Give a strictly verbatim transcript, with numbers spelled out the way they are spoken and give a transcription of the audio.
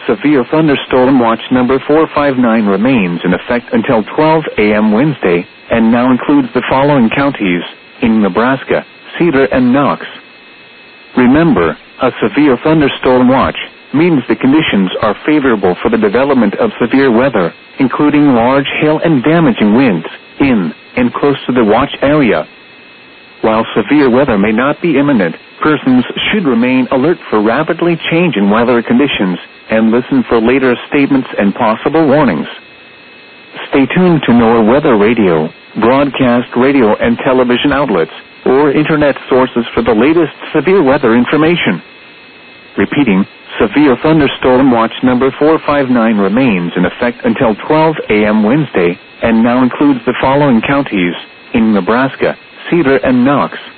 Severe thunderstorm watch number four five nine remains in effect until twelve a m Wednesday, and now includes the following counties in Nebraska: Cedar and Knox. Remember, a severe thunderstorm watch means the conditions are favorable for the development of severe weather, including large hail and damaging winds, in and close to the watch area. While severe weather may not be imminent, persons should remain alert for rapidly changing weather conditions and listen for later statements and possible warnings. Stay tuned to NOAA Weather Radio, broadcast radio and television outlets, or internet sources for the latest severe weather information. Repeating, severe thunderstorm watch number four five nine remains in effect until twelve a m Wednesday, and now includes the following counties in Nebraska: Cedar and Knox.